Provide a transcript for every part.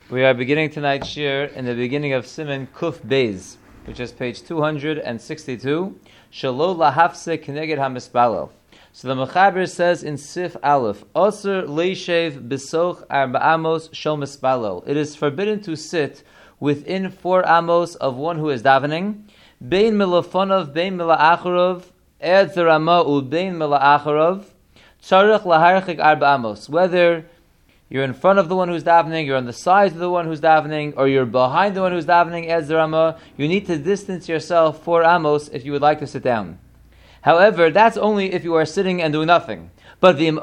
We are beginning tonight's shir in the beginning of Siman Kuf Beis, which is page 262. Shelo lahafsek neged hamispalo. So the Mechaber says in Sif Aleph, Osir leishev bisoch arba amos shel mispalo. It is forbidden to sit within 4 amos of one who is davening. Bein milafonov, bein mila'acharov, ed zerama u bein mila'acharov. Tzarech laharchik arba amos. Whether you're in front of the one who's davening, you're on the sides of the one who's davening, or you're behind the one who's davening, as Rama, you need to distance yourself 4 amos if you would like to sit down. However, that's only if you are sitting and doing nothing. But if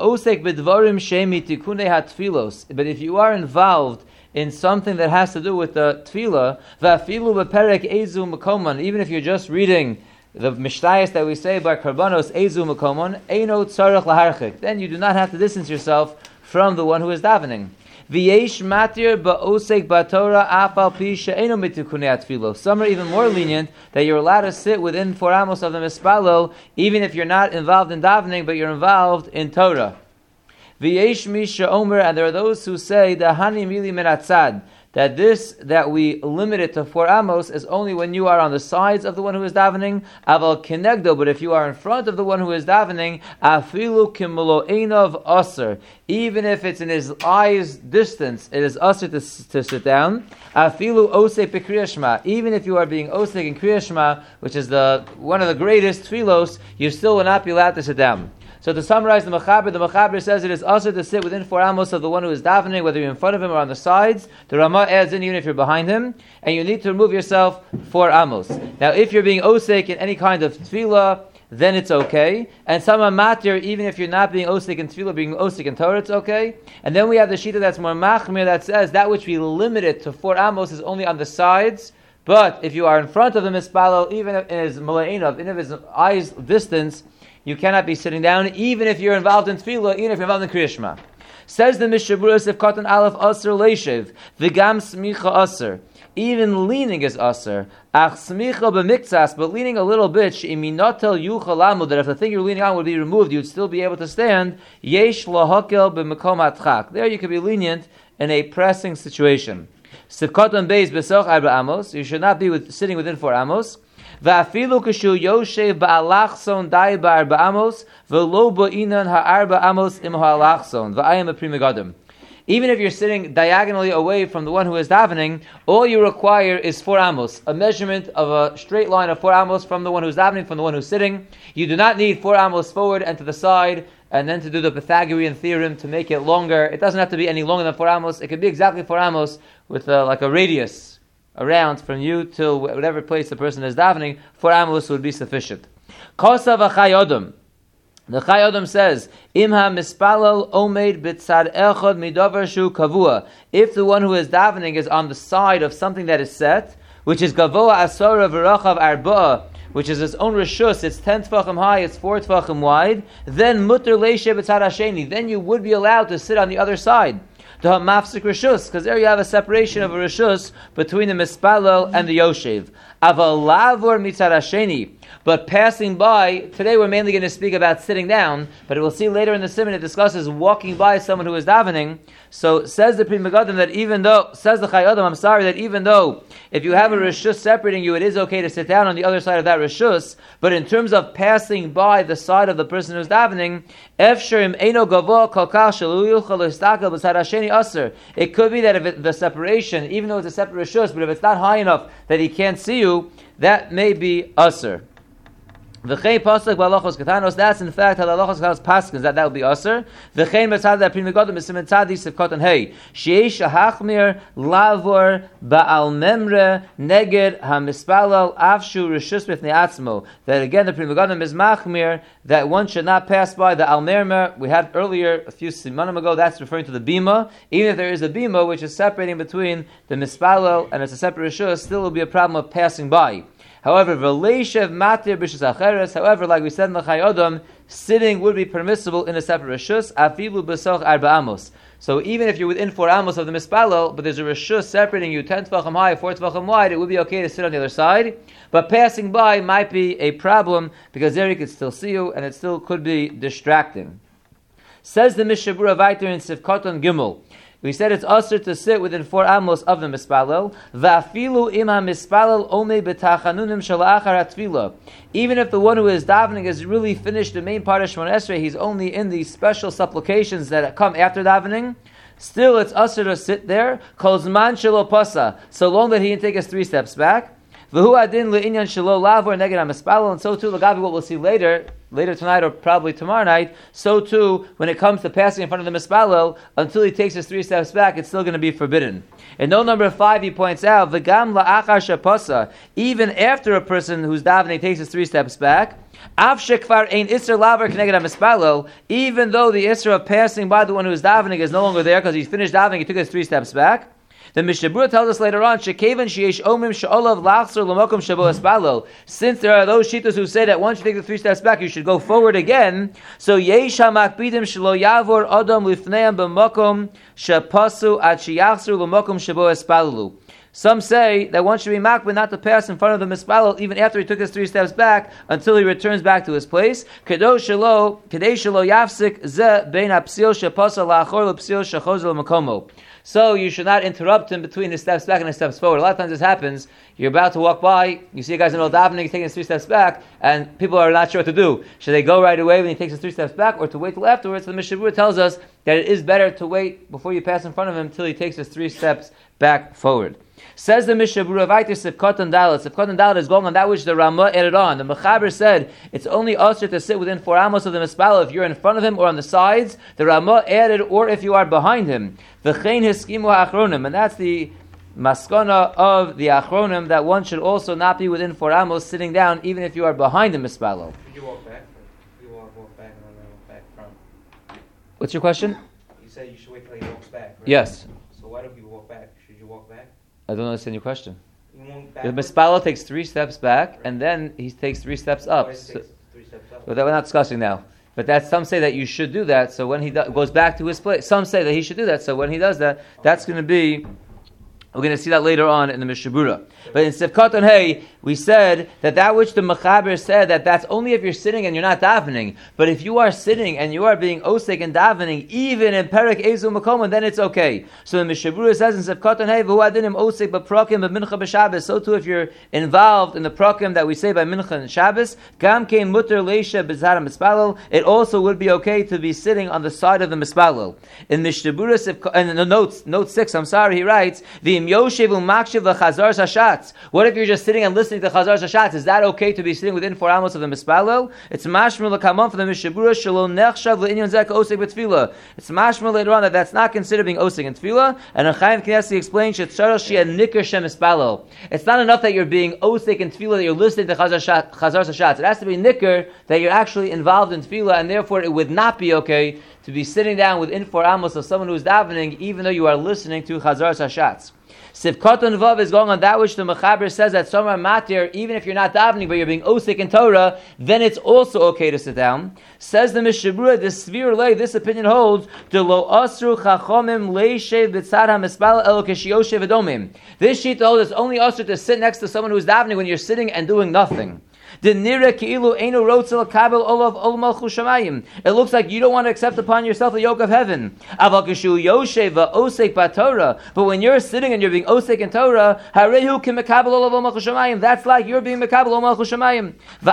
you are involved in something that has to do with the tefillah, even if you're just reading the mishnayos that we say by karbanos ezu makomon, eino tzarech laharchik, then you do not have to distance yourself from the one who is davening. V'yesh matir ba'osek ba'torah afal pi she'eno mitikunei atfilo. Some are even more lenient that you're allowed to sit within 4 amos of the mispalo, even if you're not involved in davening, but you're involved in Torah. V'yesh misha omer, and there are those who say dahani mili min atzad, that we limit it to 4 amos is only when you are on the sides of the one who is davening, aval kenegdo, but if you are in front of the one who is davening, afilu kimulo einov aser, even if it's in his eyes distance, it is aser to sit down. Afilu osek b'kriyas shema, even if you are being osek in kriyas shema, which is one of the greatest tefillos, you still will not be allowed to sit down. So to summarize the Mechaber says it is also to sit within 4 amos of the one who is davening, whether you're in front of him or on the sides. The Ramah adds in even if you're behind him, and you need to remove yourself 4 amos. Now if you're being osek in any kind of tefillah, then it's okay. And some matir, even if you're not being osek in tefillah, being osek in Torah, it's okay. And then we have the shita that's more machmir that says that which we limit it to 4 amos is only on the sides. But if you are in front of the mispalo, even in his mala'inov, even if his eyes distance, you cannot be sitting down, even if you're involved in tefillah, even if you're involved in kriyas shema. Says the Mishaburas, if katan aleph aser leishev, v'gam smicha aser. Even leaning is aser. Ach smicha b'miktsas, but leaning a little bit, she'iminotel yuchalamu, that if the thing you're leaning on would be removed, you'd still be able to stand. Yesh lahakel b'mekom atchak. There you could be lenient in a pressing situation. Sivkatan beis besoch arba amos. You should not be sitting within 4 amos. Va'afilu kashu yoshev ba'alachson dai ba'arba amos v'lo ba'inan ha'arba amos im ha'alachson v'ayim a primigadim. Even if you're sitting diagonally away from the one who is davening, all you require is 4 amos, a measurement of a straight line of 4 amos from the one who's davening, from the one who's sitting. You do not need 4 amos forward and to the side, and then to do the Pythagorean theorem to make it longer. It doesn't have to be any longer than 4 amos. It could be exactly 4 amos with like a radius around from you till whatever place the person is davening. 4 amos would be sufficient. Kosa v'chayodom. The Chayodom says, Imha mispalal omeid bitzad echad midavar shu kavua. If the one who is davening is on the side of something that is set, which is gavoa asora v'rachav arba'a, which is its own reshus, it's 10 tefachim high, it's 4 tefachim wide, then mutter leishe bitzad hasheni, then you would be allowed to sit on the other side. The mafsik reshus, because there you have a separation of a reshus between the mispalel and the yoshev. Aval lavor mitzad hasheni, but passing by, today we're mainly going to speak about sitting down, but we'll see later in the Siman it discusses walking by someone who is davening. So says the Pri Megadim that even though, says the Chayodam, that even though if you have a reshus separating you, it is okay to sit down on the other side of that reshus, but in terms of passing by the side of the person who's davening, it could be that if the separation, even though it's a separate reshus, but if it's not high enough that he can't see you, that may be aser. V'chein pasuk b'halachos katanos. That's in fact how the halachos katanos paskins that would be aser. V'chein b'tzad that Pri Megadim is siman tzadi sivkatan hey sheish hachmir lavor ba'al memre neged hamispalal avshu reshus b'fnei atzmo. That again the Pri Megadim is machmir that one should not pass by the al mermer we had earlier a few simanim ago. That's referring to the bima. Even if there is a bima which is separating between the mispalal and it's a separate reshus, still will be a problem of passing by. However, v'leishev matir b'shus acheres. However, like we said in the Chayodam, sitting would be permissible in a separate reshus. Afilu b'soch arba amos. So even if you're within 4 amos of the mispalel, but there's a reshus separating you 10 tefachim high, 4 tefachim wide, it would be okay to sit on the other side. But passing by might be a problem because there he could still see you, and it still could be distracting. Says the Mishabura Vayter in Sivkoton Gimel. We said it's usher to sit within 4 amos of the mispalel. Va'afilu im ha-mispalel omei b'tachanunim shalachar hatfilah. Even if the one who is davening has really finished the main part of Shemona Esrei, he's only in the special supplications that come after davening, still it's usher to sit there, kol zman shelo pasa, so long that he can take us 3 steps back. V'hu adin le'inyan shelo lavor neged ha-mispalel, and so too, Lagavi, what we'll see later tonight or probably tomorrow night, so too, when it comes to passing in front of the mispalel, until he takes his 3 steps back, it's still going to be forbidden. In note number 5, he points out, v'gam la'achar shepasa, even after a person who's davening takes his 3 steps back, av shekvar ein isser laver k'neged ha-mispalel, even though the isser of passing by the one who is davening is no longer there because he's finished davening, he took his 3 steps back. The Mishnah Berurah tells us later on, shekevan sheyesh omim she'olav lachzor l'makom shebo espalel. Since there are those shittas who say that once you take the 3 steps back, you should go forward again. So yesh hamakpidim shelo yavor adam lifneim b'makom shepasu ad sheyachzor l'makom shebo espalelu. Some say that one should be makbid not to pass in front of the mispalel even after he took his 3 steps back until he returns back to his place. Kedei shelo yafsik ze bein hapsil shepasa la'achor l'psil shechozer l'makomo. So you should not interrupt him between his steps back and his steps forward. A lot of times this happens. You're about to walk by, you see a guy's in the middle of davening, he's taking his 3 steps back, and people are not sure what to do. Should they go right away when he takes his 3 steps back, or to wait till afterwards? So the Mishnah Berurah tells us that it is better to wait before you pass in front of him until he takes his 3 steps back forward. Says the Mishnah Berurah, Vayter Sivkot and Dalet. Sivkot and Dalet is going on that which the Ramah added on. The Mechaber said it's only usher to sit within 4 amos of the mispalel if you're in front of him or on the sides. The Ramah added, or if you are behind him. V'chein hiskimu ha'achronim, and that's the maskana of the achronim, that one should also not be within 4 amos sitting down, even if you are behind the mispalel. Should you walk back? You walk back and then walk back front. What's your question? You said you should wait till he walks back, right? Yes. So why do people walk back? Should you walk back? I don't understand your question. The mispalel takes 3 steps back, right, and then he takes 3 steps up. Takes 3 steps up. But that we're not discussing now. But that's, some say that you should do that, so when he goes back to his place, some say that he should do that, so when he does that, that's going to be, we're going to see that later on in the Mishnah Berurah. But in Sivkot and Hey, we said that which the Mechaber said, that's only if you're sitting and you're not davening. But if you are sitting and you are being osek and davening, even in Perek Ezu Makom, then it's okay. So the Mishnah Berurah says in Sivkot and Hey, V'hu adinim osek b'prokim b'mincha b'Shabbos. So too if you're involved in the prokim that we say by mincha and Shabbos, Gam kein muter leisha b'zara mispalel, it also would be okay to be sitting on the side of the mispalel. In Mishnah Berurah, in the note 6, he writes, V'im yoshev u'makshiv l'chazar hashatz. What if you're just sitting and listening to Chazar Hashatz? Is that okay to be sitting within 4 amos of the mispalel? It's mashmur l'kamon for the Mishnah Berurah shelo nechshav le'inyan zek osek b'tefillah. It's mashmur later on that's not considered being osek in tefillah. And Chaim Knesset explains shetzarach shia nikar shem mispalel. It's not enough that you're being osek in tefillah, that you're listening to Chazar Hashatz. It has to be nikar that you're actually involved in tefillah, and therefore it would not be okay to be sitting down within 4 amos of someone who's davening, even though you are listening to Chazar Hashatz. Sivkot and Vav is going on that which the Mechaber says that Somar Matir, even if you're not davening, but you're being osik in Torah, then it's also okay to sit down. Says the Mishnah Berurah, this opinion holds, de lo asru chachomim leishev b'tzad hamispalel elo k'shiyoshev adomim. This sheet holds it's only asru to sit next to someone who's davening when you're sitting and doing nothing. It looks like you don't want to accept upon yourself the yoke of heaven. But when you're sitting and you're being osek in Torah, that's like you're being mekabel ol malchus shamayim.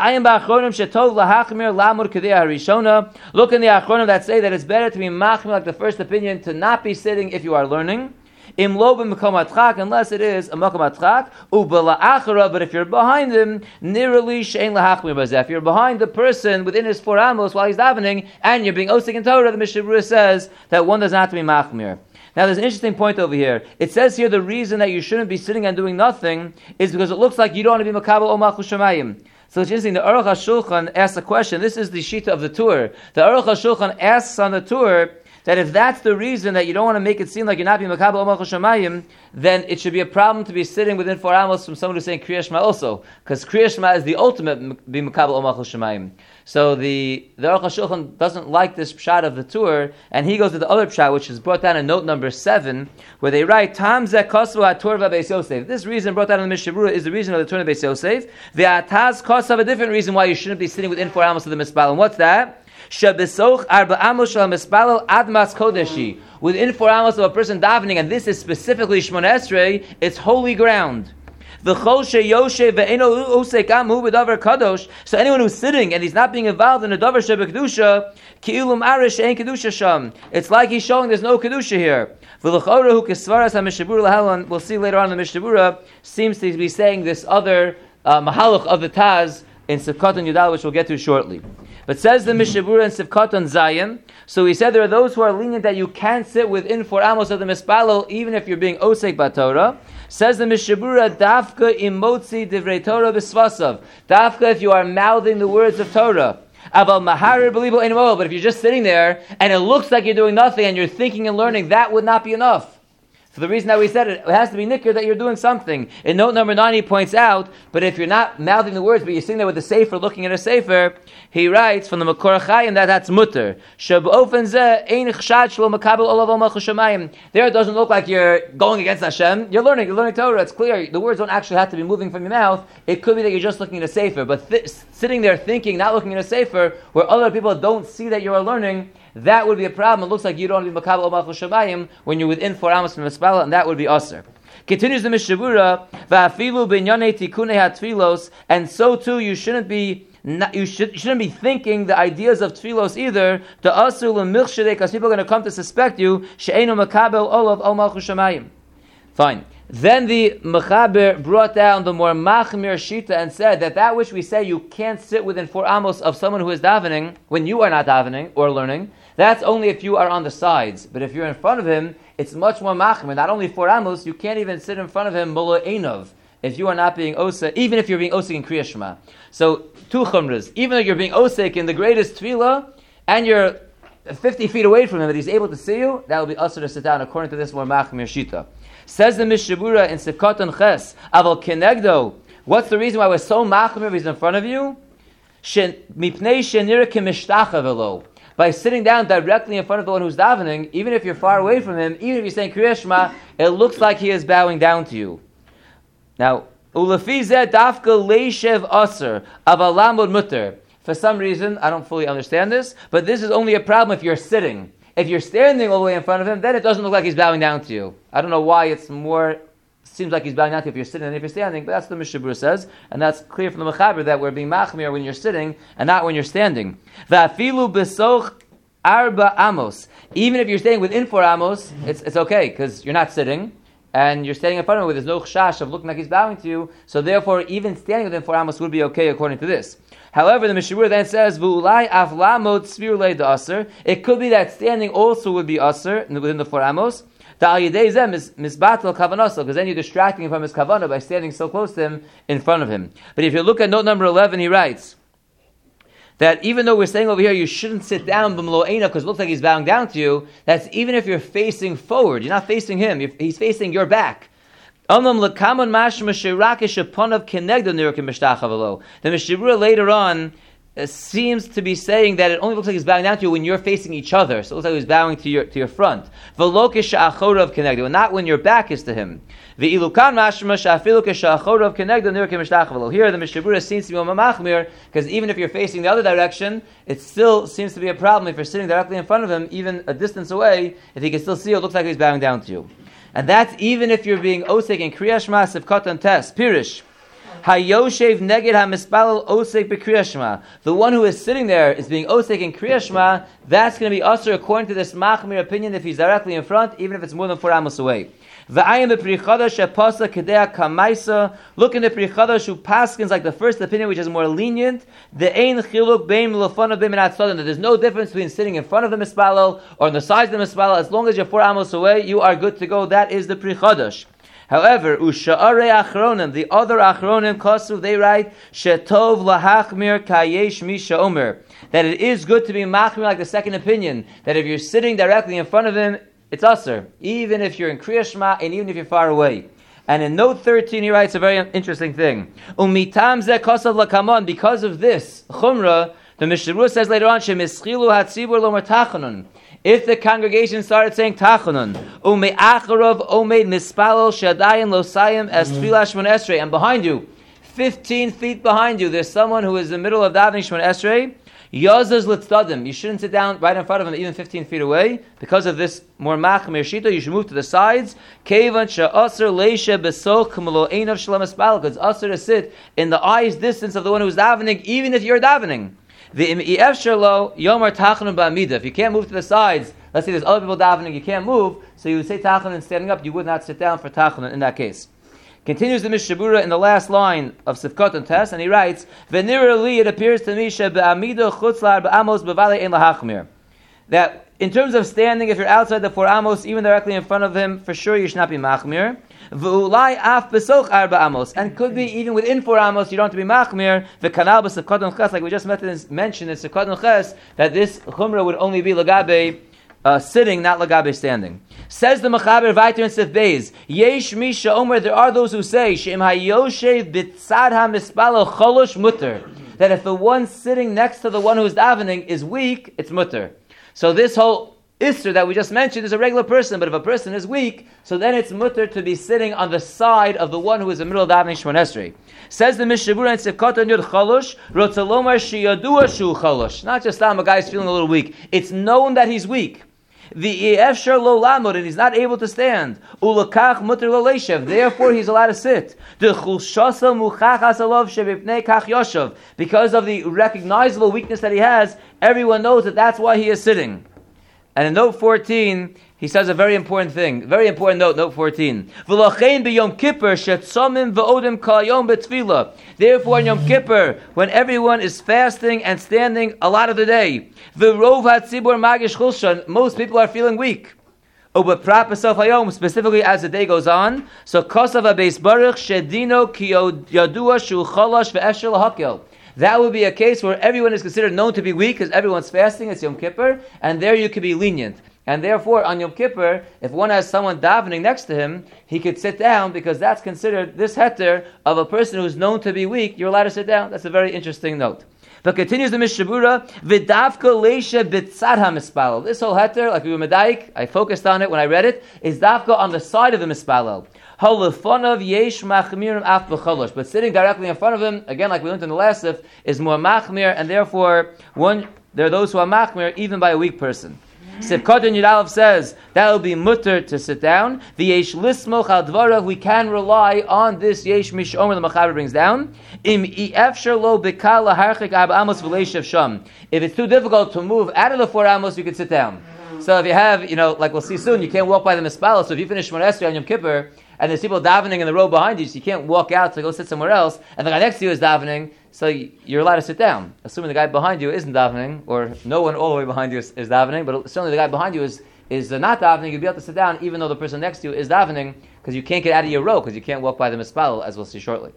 Look in the achronim that say that it's better to be machmir, like the first opinion, to not be sitting if you are learning. Unless it is a makom atchak, but if you're behind him, if you're behind the person within his 4 amos while he's davening, and you're being osik in Torah, the Mishnah Berurah says that one does not have to be machmir. Now there's an interesting point over here. It says here the reason that you shouldn't be sitting and doing nothing is because it looks like you don't want to be makabel ol malchus shamayim. So it's interesting, the Aruch HaShulchan asks a question. This is the shita of the tour. The Aruch HaShulchan asks on the tour that if that's the reason that you don't want to make it seem like you're not being makabel ol malchus shamayim, then it should be a problem to be sitting within 4 amos from someone who's saying Kriya Shema also, because Kriya Shema is the ultimate being makabel ol malchus shamayim. So the Aruch HaShulchan doesn't like this pshat of the tour, and he goes to the other pshat, which is brought down in note number 7, where they write, Tam zeh kosav ha'tur v'beis Yosef. This reason brought down in the Mishnah Berurah is the reason of the tour of Beis Yosef. Ve'ataz kosav, a different reason why you shouldn't be sitting within 4 amos of the mispal. And what's that? Shebesoch arba amos shel mispalel admas kodeshi. Within 4 amos of a person davening, and this is specifically Shmona Esrei, it's holy ground. So anyone who's sitting and he's not being involved in a davar shebekdusha, ki'ilum arish ein kedusha sham. It's like he's showing there's no kedusha here. We'll see later on in the Mishnah seems to be saying this other mahalach of the Taz in Sivkot and Yudal, which we'll get to shortly. But says the Mishnah in Sivkot and Zayin, so he said there are those who are lenient that you can't sit within 4 amos of the mispalel even if you're being osek b'Torah. Says the Mishnah dafka imotzi divrei Torah b'svasav. Dafka if you are mouthing the words of Torah. Aval maharir believable anymore. But if you're just sitting there and it looks like you're doing nothing and you're thinking and learning, that would not be enough. So the reason that we said it has to be nicker that you're doing something. In note number 9, he points out, but if you're not mouthing the words, but you're sitting there with the sefer, looking at a sefer, he writes from the Makor HaChaim that that's mutter. There it doesn't look like you're going against Hashem. You're learning Torah. It's clear. The words don't actually have to be moving from your mouth. It could be that you're just looking at a sefer. But sitting there thinking, not looking at a sefer, where other people don't see that you are learning, that would be a problem. It looks like you don't be makabel malchus shamayim when you're within 4 amos from the mispala, and that would be aser. Continues the Mishabura, va'afilu b'inyanei tikunei hatfilos, and so too you shouldn't be thinking the ideas of tfilos either. The asul and milchshedei, because people are going to come to suspect you she'enu makabel olav al malchus shamayim. Fine. Then the Mechaber brought down the more machmir shita and said that which we say you can't sit within 4 amos of someone who is davening when you are not davening or learning, that's only if you are on the sides. But if you're in front of him, it's much more machmir. Not only 4 amos, you can't even sit in front of him molo einov if you are not being osek, even if you're being osek in Kriya Shema. So 2 chumras. Even though you're being osek in the greatest tefillah and you're 50 feet away from him, that he's able to see you, that will be usher to sit down according to this more machmir shita. Says the Mishabura in Sivkot and Ches, Aval Kenegdo, what's the reason why we're so machmir if he's in front of you? By sitting down directly in front of the one who's davening, even if you're far away from him, even if you're saying Kriya Shema, it looks like he is bowing down to you. Now, Ulafizeh dafka leishev aser, aval lamod mutter. For some reason, I don't fully understand this, but this is only a problem if you're sitting. If you're standing all the way in front of him, then it doesn't look like he's bowing down to you. I don't know why seems like he's bowing down to you if you're sitting than if you're standing, but that's what the Mishabur says, and that's clear from the Mechaber that we're being machmir when you're sitting and not when you're standing. Va'afilu besoch arba amos. Even if you're standing within 4 amos, it's okay, because you're not sitting, and you're standing in front of him where there's no chash of looking like he's bowing to you, so therefore even standing within 4 amos would be okay according to this. However, the Mishabur then says, "V'ulai af lamot svir lei aser." It could be that standing also would be aser within the 4 amos. Because then you're distracting him from his kavanah by standing so close to him in front of him. But if you look at note number 11, he writes that even though we're saying over here you shouldn't sit down b'mlo'ena because it looks like he's bowing down to you, that's even if you're facing forward. You're not facing him. He's facing your back. The Mishabura later on seems to be saying that it only looks like he's bowing down to you when you're facing each other. So it looks like he's bowing to your front. And not when your back is to him. Here the Mishabura seems to be machmir because even if you're facing the other direction, it still seems to be a problem if you're sitting directly in front of him, even a distance away. If he can still see you, it looks like he's bowing down to you. And that's even if you're being osek in Kriya Shema, Sivkot and Tes. Pirish. Hayoshev neged hamispalel osek b'Kriya Shema. The one who is sitting there is being osek in Kriya Shema. That's going to be usher according to this machmir opinion if he's directly in front, even if it's more than 4 amos away. V'ayim b'Pri Chadash shepasa kedea kamaisa. Look in the Pri Chadash who paskins like the first opinion, which is more lenient. The ein chiluk beim lefanav beim atzadim. That there's no difference between sitting in front of the mispalel or on the sides of the mispalel. As long as you're 4 amos away, you are good to go. That is the Pri Chadash. However, usha'arei achronim, the other achronim kosuv, they write shetov lahachmir kayesh misha omer, that it is good to be machmir like the second opinion, that if you're sitting directly in front of him, it's aser, even if you're in Kriya Shema and even if you're far away. And in note 13, he writes a very interesting thing. Umitam ze kosav lakamon, because of this chumrah, the Mishabur says later on, shemischilu hatzibur lo mertachanun. If the congregation started saying tachanun, ume'acharov omeid mispalel shadayin losayim es tfilah shmon esrei, and behind you, 15 feet behind you, there's someone who is in the middle of davening shmon esrei, Yazaz litzadim. You shouldn't sit down right in front of him, even 15 feet away. Because of this more machmir shita, you should move to the sides. Kevan she'aser leisha besoch k'melo einav shalom espal. Because it's aser to sit in the eyes distance of the one who's davening, even if you're davening. If you can't move to the sides, let's say there's other people davening, you can't move, so you would say tachanun standing up, you would not sit down for tachanun in that case. Continues the Mishabura in the last line of Sifkot and Tes, and he writes, V'nira li, it appears to me, she'be'amido chutzlar be'amos b'valei ein lahachmir. That in terms of standing, if you're outside the 4 amos, even directly in front of him, for sure you should not be machmir. V'ulai af besoch arba amos, and could be even within 4 amos, you don't have to be machmir. V'kanal b'sifkot and ches, like we just mentioned in Sifkot and ches, that this chumrah would only be lagabe sitting, not lagabe standing. Says the Mechaber Vayter in Sif Beis, Yesh Misha Omer, there are those who say, She'im hayoshev b'tzad ha-mispalo cholosh mutter, that if the one sitting next to the one who is davening is weak, it's mutter. So this whole Isser that we just mentioned is a regular person, but if a person is weak, so then it's mutter to be sitting on the side of the one who is in the middle of davening Shemon Esrei. Says the Mishabura in Sifkot and Yud Cholosh, Rotzalomar sheyadua shu cholosh. Not just a guy is feeling a little weak. It's known that he's weak. The efshar lo lamod, and he's not able to stand. Ulakach mutter lo leishav, therefore he's allowed to sit. The chulshasa muchachas alov shebipnei kach yoshav, because of the recognizable weakness that he has, everyone knows that that's why he is sitting. And in note 14, he says a very important thing, very important note, note 14. V'lachein b'yom kippur shetzomim v'odim kol yom b'tfilah. Therefore, in Yom Kippur, when everyone is fasting and standing a lot of the day, v'rov hatzibur magish chulshan, most people are feeling weak. Ubeprat b'sof hayom, specifically as the day goes on. So kosav habeis baruch shedino ki yadua shu cholosh ve'efshel hakel. That would be a case where everyone is considered known to be weak because everyone's fasting, it's Yom Kippur, and there you could be lenient. And therefore, on Yom Kippur, if one has someone davening next to him, he could sit down because that's considered this heter of a person who's known to be weak. You're allowed to sit down. That's a very interesting note. But continues the Mishabura, V'davka leisha b'tzad ha-mispalel. This whole heter, like we were medaik, I focused on it when I read it, is davka on the side of the mispalel. Ha'lefonav yesh machmirim af b'cholosh. But sitting directly in front of him, again like we learned in the last sif, is more machmir, and therefore there are those who are machmir even by a weak person. Sifkot and Yudalev says that will be mutter to sit down. The yesh lismoch al dvarav, we can rely on this yesh mishomer the Mechaber brings down. Im efshar lo b'kal laharchik arba amos v'leishav sham. If it's too difficult to move out of the 4 amos, you can sit down. So if you have, like we'll see soon, you can't walk by the mispala. So if you finish Shemon Esrei on Yom Kippur and there's people davening in the row behind you, so you can't walk out to go sit somewhere else, and the guy next to you is davening, so you're allowed to sit down. Assuming the guy behind you isn't davening, or no one all the way behind you is davening, but certainly the guy behind you is not davening, you'll be able to sit down even though the person next to you is davening, because you can't get out of your row, because you can't walk by the mispala, as we'll see shortly.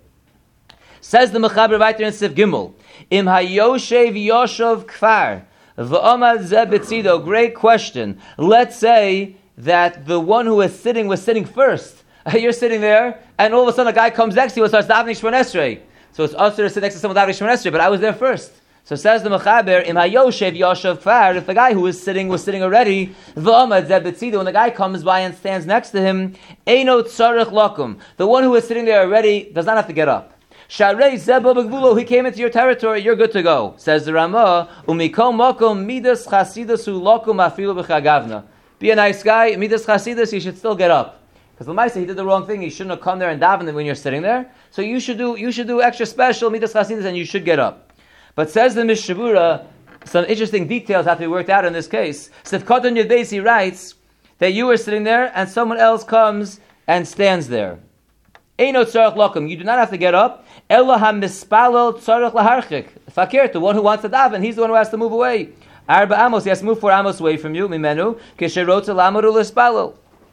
Says the Mechaber Vayter in Sif Gimel, Im hayoshev yoshav kfar, v'omad zeh betzido. Great question. Let's say that the one who was sitting first. You're sitting there, and all of a sudden a guy comes next to you and starts davening Shemon Esrei. So it's usher to sit next to someone davening Shemon Esrei, but I was there first. So says the Mechaber, Im hayoshev yoshav kfar, if the guy who was sitting already, v'omad zeh betzido, when the guy comes by and stands next to him, eino tzarech lakum. The one who was sitting there already does not have to get up. Sharei zeba b'gvulo, he came into your territory, you're good to go. Says the Ramah, umikom mokom midas chasidus ulakum afilu b'chagavna. Be a nice guy, midas chasidus, you should still get up. Because L'maisa, he did the wrong thing, he shouldn't have come there and davened when you're sitting there. So you should do extra special midas chasidus and you should get up. But says the Mishabura, some interesting details have to be worked out in this case. Sifkot and Yud Beis, he writes that you were sitting there and someone else comes and stands there. Eino tzarech lakum, you do not have to get up. Ela ha-mispalel tzarech laharchik. Fakir, the one who wants to daven, he's the one who has to move away. Arba amos, he has to move 4 amos away from you. Mimenu kisherotza lamoru l'spalel.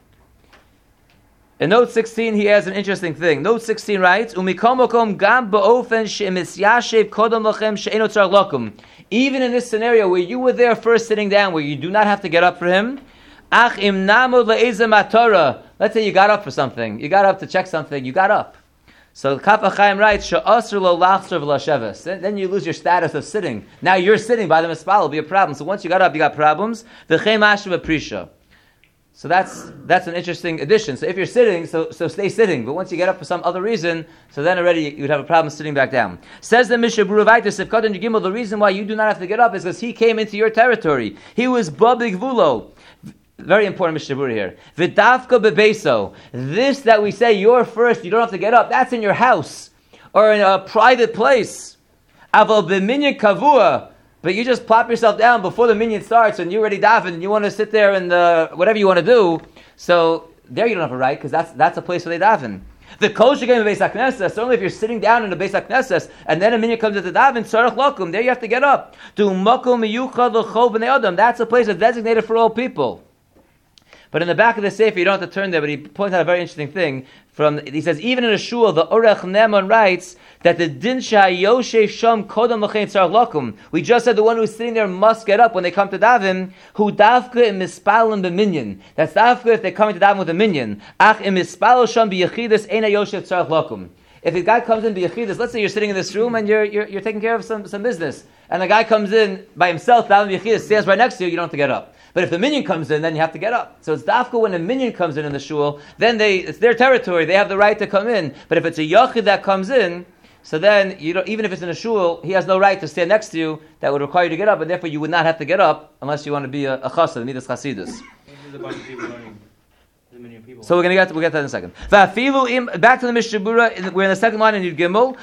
In note 16, he has an interesting thing. Note 16 writes, Umikomokom gam ba'ofen she'emisyashev kodom lachem she'eno tzarech lakum. Even in this scenario where you were there first sitting down, where you do not have to get up for him, ach im namod le'ezeh matorah. Let's say you got up for something. You got up to check something. You got up. So Kaf HaChaim writes, she'asr lo lachzer v'lasheves. Then you lose your status of sitting. Now you're sitting by the mispal. It'll be a problem. So once you got up, you got problems. V'chem asher v'prisha. So that's an interesting addition. So if you're sitting, so stay sitting. But once you get up for some other reason, so then already you'd have a problem sitting back down. Says the Mishnah Berurah Vayter Sivkatan Yigimel, the reason why you do not have to get up is because he came into your territory. He was Babig Vulo. Very important Mishnah Berurah here. V'dafka bebeso. This that we say you're first, you don't have to get up. That's in your house or in a private place. Aval b'minyan kavua. But you just plop yourself down before the minyan starts and you're already daven and you want to sit there and whatever you want to do. So there you don't have a right because that's a place where they daven. The kol shegem beis haknesses, certainly if you're sitting down in the beis haknesses and then a minyan comes at the daven, tzarech lakum, there you have to get up. Do makom miyuchad l'chol b'nei adam. That's a place that's designated for all people. But in the back of the sefer, you don't have to turn there, but he points out a very interesting thing. He says, even in a shul, the Orech Neman writes that the din sha'yoshev sham kodam l'chein tzarech lakum. We just said the one who's sitting there must get up when they come to daven. Hu davka im mispalim b'minyan. That's davka if they're coming to daven with a minyan. Ach im mispal sham b'yechidus eina yoshev tzarech lakum. If a guy comes in b'yechidus, let's say you're sitting in this room and you're taking care of some business, and a guy comes in by himself, daven b'yechidus, stands right next to you, you don't have to get up. But if the minyan comes in, then you have to get up. So it's dafka when a minyan comes in the shul, then it's their territory, they have the right to come in. But if it's a yachid that comes in, so then even if it's in a shul, he has no right to stand next to you. That would require you to get up, and therefore you would not have to get up unless you want to be a chassid, midas chasidus. So we'll get to that in a second. Back to the Mishnah Berurah, we're in the second line in Yud Gimel.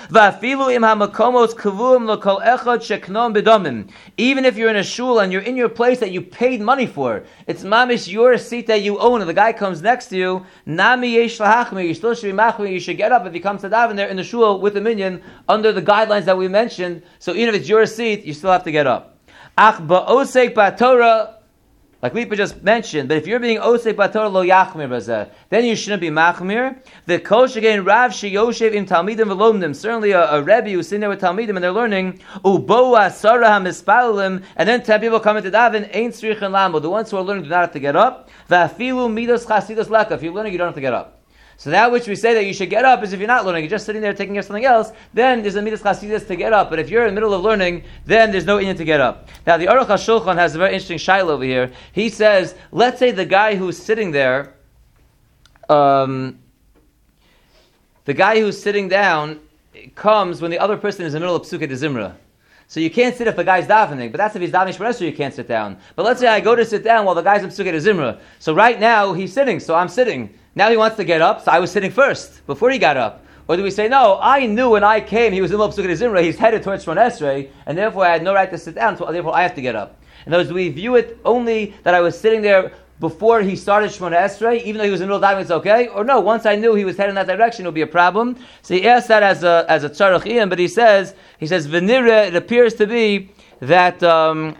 Even if you're in a shul and you're in your place that you paid money for, it's mamish your seat that you own, and the guy comes next to you, nami yesh lahachmir, you still should be machmir, you should get up if he comes to daven there in the shul with the minyan under the guidelines that we mentioned. So even if it's your seat, you still have to get up. Ach ba'osek ba'torah, like Lipa just mentioned, but if you're being osek bator lo yachmir bazeh, then you shouldn't be machmir. The kol shegein rav sheyoshev im talmidim v'lomdim. Certainly a rebbe who's sitting there with talmidim and they're learning. Ubo asara hamispalalim, and then 10 people come into daven. Ain't tzrichin lamo. The ones who are learning do not have to get up. Va'afilu midos chasidus leka. If you're learning, you don't have to get up. So that which we say that you should get up is if you're not learning, you're just sitting there taking care of something else, then there's a midas chasidus to get up. But if you're in the middle of learning, then there's no inyan to get up. Now the Aruch HaShulchan has a very interesting shaila over here. He says, let's say the guy who's sitting there, the guy who's sitting down comes when the other person is in the middle of Psukei de Zimra. So you can't sit if the guy's davening, but that's if he's davening Shemona Esrei, you can't sit down. But let's say I go to sit down while the guy's in Psukei de Zimra. So right now he's sitting, so I'm sitting. Now he wants to get up, so I was sitting first, before he got up. Or do we say, no, I knew when I came, he was in the Psukei de Zimra, he's headed towards Shemona Esrei, and therefore I had no right to sit down, so therefore I have to get up. In other words, do we view it only that I was sitting there before he started Shemona Esrei, even though he was in the middle of diving, it's okay? Or no, once I knew he was heading in that direction, it would be a problem. So he asks that as a tzarech iyam, but he says, v'nireh, it appears to be that that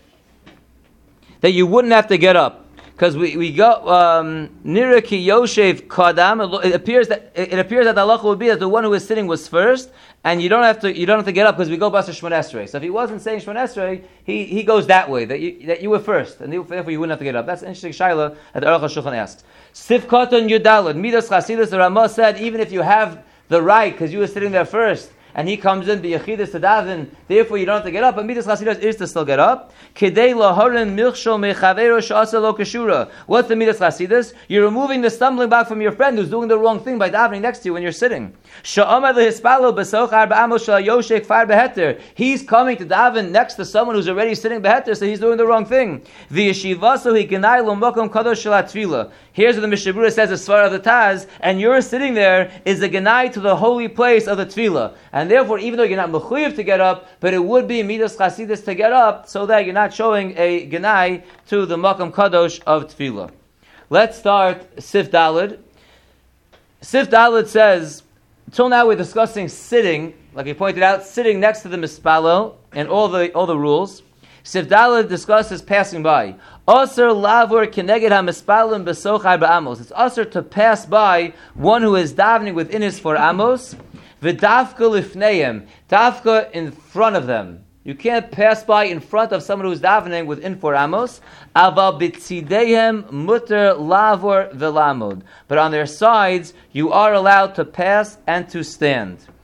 you wouldn't have to get up. Because we go nira ki yoshev kadam. It appears that the halacha would be that the one who was sitting was first, and you don't have to get up because we go b'asar Shemona Esrei. So if he wasn't saying Shemona Esrei, he goes that way that you were first, and therefore you wouldn't have to get up. That's an interesting shaila that the Aruch HaShulchan asks. Sifkaton Yudalad midas chasidus. The Ramah said even if you have the right because you were sitting there first, and he comes in b'yechidus to daven, therefore you don't have to get up. But midas chasidus is to still get up. Kedei laharin milchshol mechavero she'asa lo keshura. What's the midas chasidus? You're removing the stumbling block from your friend who's doing the wrong thing by davening next to you when you're sitting. Sha'amar lehispalo b'soch arba amos shel yoshek far beheter. He's coming to daven next to someone who's already sitting beheter, so he's doing the wrong thing. V'yeshivaso hi genai lo mokom kadosh shel atfila. Here's what the Mishnah Berurah says as far as the Taz, and you're sitting there is a genai to the holy place of the tefillah. And therefore, even though you're not mechuyev to get up, but it would be midas chasidus to get up, so that you're not showing a genai to the makam kadosh of tefillah. Let's start Sif Daled. Sif Daled says, until now we're discussing sitting, like we pointed out, sitting next to the mispalo and all the rules. Sif Daled discusses passing by. Asr lavur keneged ha-mispalim besoch arba amos. It's asr to pass by one who is davening within his 4 amos. V'dafka lifneim, dafka in front of them. You can't pass by in front of someone who's davening within 4 amos. Aval b'tzideihem muter lavur v'lamod. But on their sides, you are allowed to pass and to stand.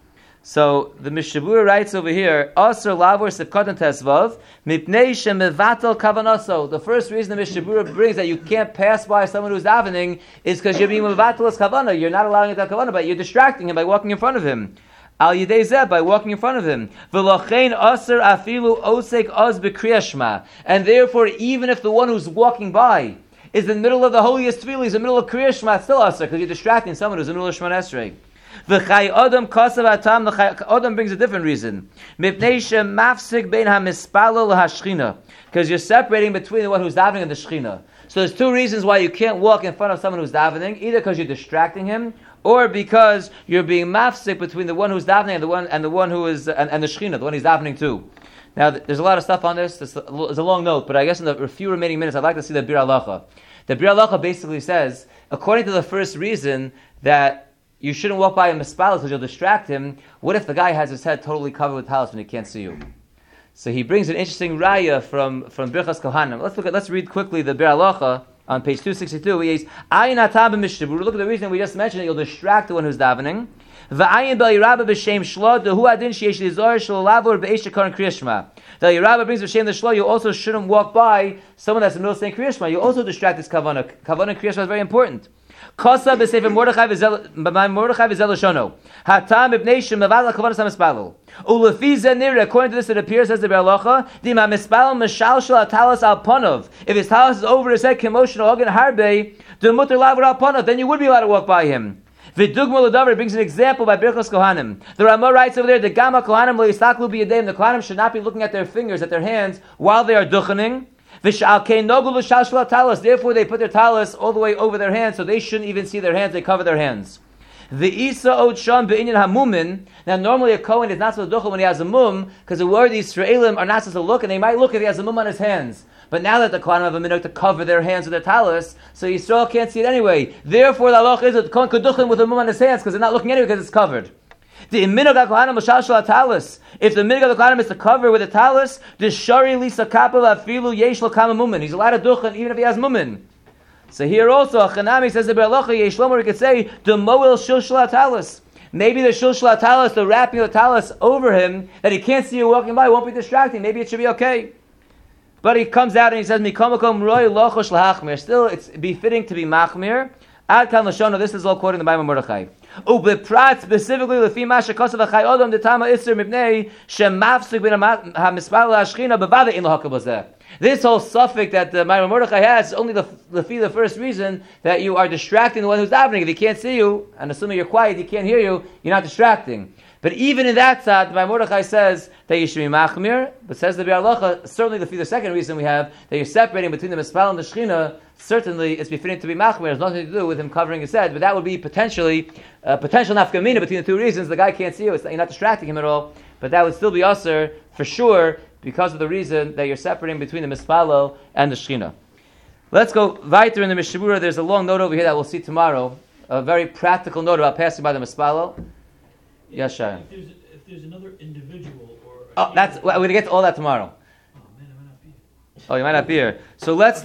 So the Mishabura writes over here, Asr lavor sefkatan tesvav, mipnei shemevatel kavanaso. The first reason the Mishabura brings that you can't pass by someone who's davening is because you're being mevatel as kavana. You're not allowing it to kavana, but you're distracting him by walking in front of him. Al yidei zeh, by walking in front of him. V'lochein asr afilu osek oz b'kriyashma. And therefore, even if the one who's walking by is in the middle of the holiest tefillah, he's in the middle of kriyashma, it's still asr, because you're distracting someone who's in the middle of Shemon Esrei. The Chai Adam Kasav Atam, the Chai Adam brings a different reason. Because you're separating between the one who's davening and the Shechina. So there's two reasons why you can't walk in front of someone who's davening, either because you're distracting him, or because you're being mafsik between the one who's davening and the one who is and the Shechina, the one he's davening to. Now there's a lot of stuff on this. It's a long note, but I guess in the few remaining minutes I'd like to see the Bir Halacha. The Bir Halacha basically says, according to the first reason that you shouldn't walk by a mispal because you'll distract him. What if the guy has his head totally covered with talis when he can't see you? So he brings an interesting raya from Birchas Kohanim. Let's read quickly the Bir Halacha on page 262. He says, "Ayin atam b'mishabur." Look at the reason we just mentioned that you'll distract the one who's davening. V'ayin b'yirabah b'shem shlo dehu adin sheyesh lizor shlo lavor b'eish shekaron kriyashma. The Yirabah brings b'shem the shlo. You also shouldn't walk by someone that's in the middle of saying kriyashma. You also distract this kavanah. Kavanah and kriyashma is very important. Kosa b'sefer Mordechai v'zelashono. Hatam ibnei shemaval ha'kavanas ha'mispalel. Ulefi zenir, according to this, it appears as the Bir Halacha, dima mispalel mishal shel atalas al ponov. If his talis is over his head, kemotion hogan harbe, the mutter lavur al ponov, then you would be allowed to walk by him. V'dugma l'davar brings an example by Birchas Kohanim. The Ramah writes over there, the Gama Kohanim lo yistaklu b'yadeim. The Kohanim should not be looking at their fingers, at their hands, while they are duchening. Therefore, they put their talis all the way over their hands, so they shouldn't even see their hands. They cover their hands. The Isa Od Sham Be'inyan Hamumin. Now, normally a Kohen is not supposed to duchel when he has a mum, because the word Yisraelim are not supposed to look, and they might look if he has a mum on his hands. But now that the Kohen have a minute to cover their hands with their talis, so Yisrael can't see it anyway. Therefore, the halach is that the Kohen could duchel with a mum on his hands, because they're not looking anyway because it's covered. The minog HaKohanim l'shal shel talis. If the minog of the Kohanim is to cover with a talis, the shari lisa kapel afilu yesh lo kama mumin. He's allowed to duchen even if he has mumin. So here also, Chanami says the Bir Halacha yesh lomer, could say the moel shil shel talis. Maybe the shil shel talis, the wrapping of the talis over him, that he can't see you walking by, won't be distracting. Maybe it should be okay. But he comes out and he says, Mikomakom roy lochosh lahachmir. Still, it's befitting to be machmir. Ad kan l'shono. This is all quoting the Maimon Mordechai. Ubeprat specifically lefi ma shekosav achai odom detama iser mipnei shemafsik bin hamispal hashchina bevada in lahakol bazeh. This whole suffix that the Maimon Mordechai has is only the first reason that you are distracting the one who's davening. If he can't see you, and assuming you're quiet, he can't hear you, you're not distracting. But even in that side, Maimon Mordechai says that you should be machmir, but says the Bir Halacha, certainly the second reason we have, that you're separating between the mispal and the shechina, certainly it's befitting to be machmir. It has nothing to do with him covering his head, but that would be potential nafkamina between the two reasons. The guy can't see you, you're not distracting him at all, but that would still be usher for sure because of the reason that you're separating between the mispalo and the shechina. Let's go weiter in the Mishabura. There's a long note over here that we'll see tomorrow, a very practical note about passing by the mispalo. Yes, Sharon. If there's another individual or... we're going to get to all that tomorrow. Oh, man, I might not be here. Oh, you might not be here. So let's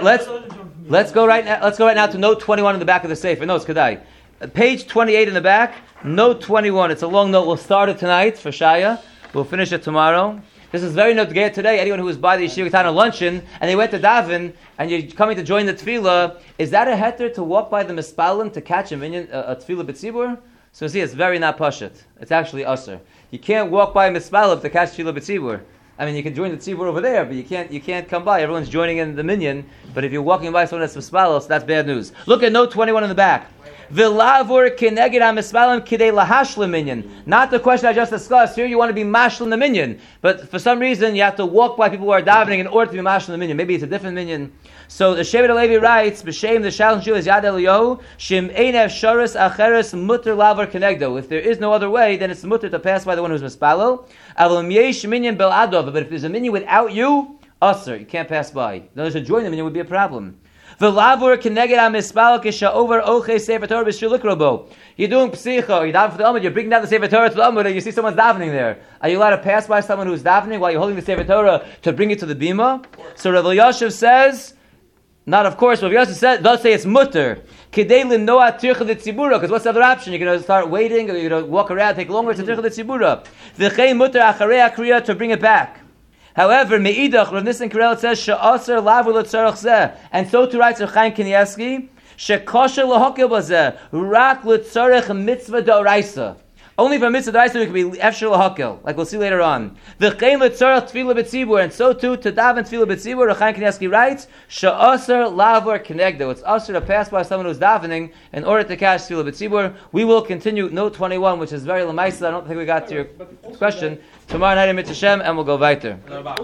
go right now to note 21 in the back of the Sefer. No, it's Kedai. Page 28 in the back, note 21. It's a long note. We'll start it tonight for Shaya. We'll finish it tomorrow. This is very note to get today. Anyone who was by the Yeshiva Ketana luncheon and they went to Davin and you're coming to join the Tefillah, is that a heter to walk by the Mispalim to catch a minyan, a Tefillah B'tzibur? So see, it's very not pashut. It's actually usher. You can't walk by a Mispalim to catch Tefillah B'tzibur. I mean, you can join the tzibur over there, but you can't come by. Everyone's joining in the minyan, but if you're walking by someone that's mispalos, so that's bad news. Look at note 21 in the back. V'lavur keneged ha-mispalim kidei lahashlim minyan. Not the question I just discussed. Here you want to be mashlim the minyan, but for some reason you have to walk by people who are davening in order to be mashlim the minyan. Maybe it's a different minyan. So the Shevet HaLevi writes, B'shem the Shalom Shul is Yad Eliyahu, Shim Einev Sharis Acheres Mutter Lavur Kenegdo. If there is no other way, then it's mutter to pass by the one who's mispalo. Aval Yesh Minyan Bel Adov. But if there's a minyan without you, usher, you can't pass by. Now, to join the minyan would be a problem. V'lavur Keneged HaMispal Kisha over Oche Sefer Torah B'Shuluk Robo. You're doing psicha, you're davening for the Amud, you're bringing down the Sefer Torah to the Amud, and you see someone's davening there. Are you allowed to pass by someone who's davening while you're holding the Sefer Torah to bring it to the Bima? So Rav Elyashiv says, Not of course, but Yosef said, does say it's mutter. Kedei l'noa tircha d'tzibura, because what's the other option? You're going to start waiting, or you're going to walk around, take longer to tircha d'tzibura. V'chein mutter acharei akriya, to bring it back. However, me'idach, Rav Nissen Karel says, she'aser lavu l'tzarech zeh, and so too writes Rav Chaim Kanievsky, she'kosher l'hokel bazeh, rak l'tzarech mitzvah d'oraisa. Only for mitzvah d'oraisa we can be efshel l'hokel, like we'll see later on. V'chein l'tzarech tefillah b'tzibur, and so too to daven tefillah b'tzibur, Rav Chaim Kanievsky writes, she'aser lavu kenegdo. It's aser to pass by someone who's davening in order to catch tefillah b'tzibur. We will continue note 21, which is very lemaisa. I don't think we got to your question. Tomorrow night in Mitzvah Shem, and we'll go weiter.